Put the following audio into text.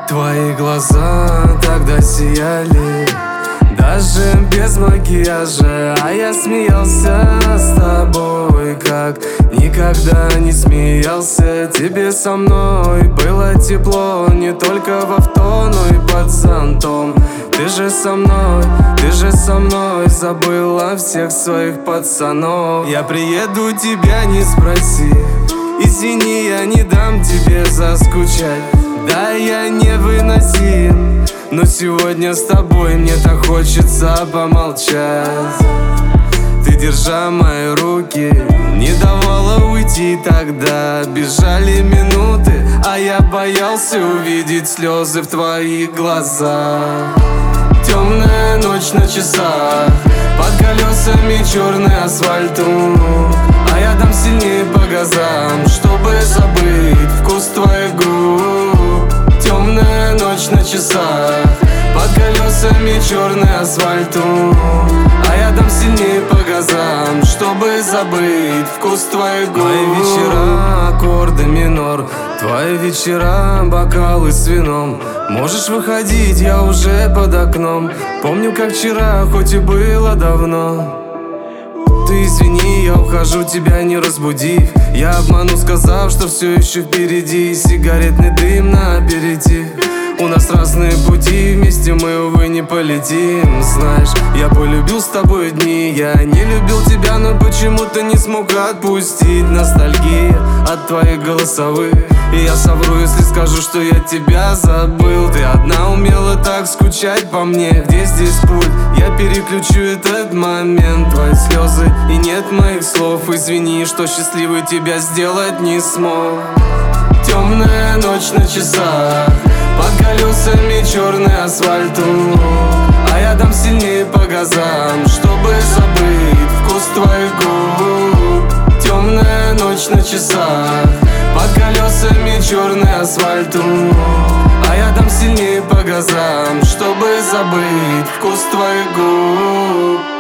Твои глаза тогда сияли, даже без макияжа. А я смеялся с тобой, как никогда не смеялся. Тебе со мной было тепло, не только в авто, но и под зонтом. Ты же со мной забыла всех своих пацанов. Я приеду, тебя не спроси, извини, я не дам тебе заскучать. Да, я невыносим, но сегодня с тобой мне так хочется помолчать. Ты, держа мои руки, не давала уйти тогда. Бежали минуты, а я боялся увидеть слезы в твоих глазах. Темная ночь на часах, под колесами черный асфальт, а я дам сильнее по газам, чтобы забыть вкус твоих губ. Темная ночь на часах, под колесами черный асфальт, а я дам сильнее по газам, чтобы забыть вкус твоих губ. Мои вечера аккорды минор, твои вечера бокалы с вином. Можешь выходить, я уже под окном. Помню, как вчера, хоть и было давно. Ты извини, я ухожу, тебя не разбудив. Я обману, сказав, что все еще впереди. Сигаретный дым на аперитив. У нас разные пути, вместе мы, увы, не полетим. Знаешь, я полюбил с тобой дни. Я не любил тебя, но почему-то не смог отпустить. Ностальгия от твоих голосовых. И я совру, если скажу, что я тебя забыл. Ты одна умела так скучать по мне. Где здесь пульт? Я переключу этот момент. Твои слезы и нет моих слов. Извини, что счастливой тебя сделать не смог. Темная ночь на часах, под колесами черный асфальт, а я дам сильнее по газам, чтобы забыть вкус твоих губ. Темная ночь на часах, под колесами черный асфальт, а я дам сильнее по газам, чтобы забыть вкус твоих губ.